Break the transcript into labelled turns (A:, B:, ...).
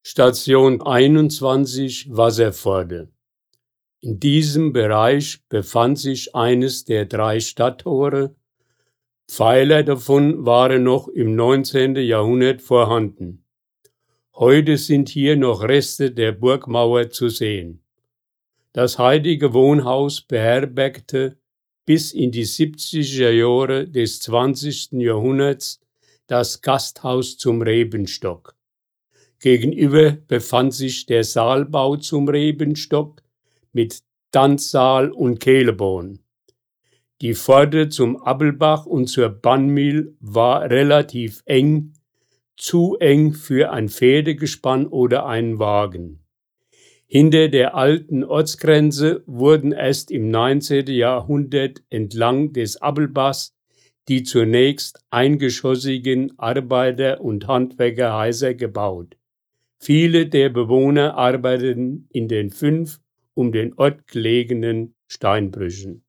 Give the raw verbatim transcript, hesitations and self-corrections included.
A: Station einundzwanzig Wasserpforte. In diesem Bereich befand sich eines der drei Stadttore. Pfeiler davon waren noch im neunzehnten Jahrhundert vorhanden. Heute sind hier noch Reste der Burgmauer zu sehen. Das heutige Wohnhaus beherbergte bis in die siebziger Jahre des zwanzigsten Jahrhunderts das Gasthaus zum Rebenstock. Gegenüber befand sich der Saalbau zum Rebenstock mit Tanzsaal und Kehlebohn. Die Pforte zum Appelbach und zur Bannmühl war relativ eng, zu eng für ein Pferdegespann oder einen Wagen. Hinter der alten Ortsgrenze wurden erst im neunzehnten Jahrhundert entlang des Appelbachs die zunächst eingeschossigen Arbeiter- und Handwerkerhäuser gebaut. Viele der Bewohner arbeiteten in den fünf um den Ort gelegenen Steinbrüchen.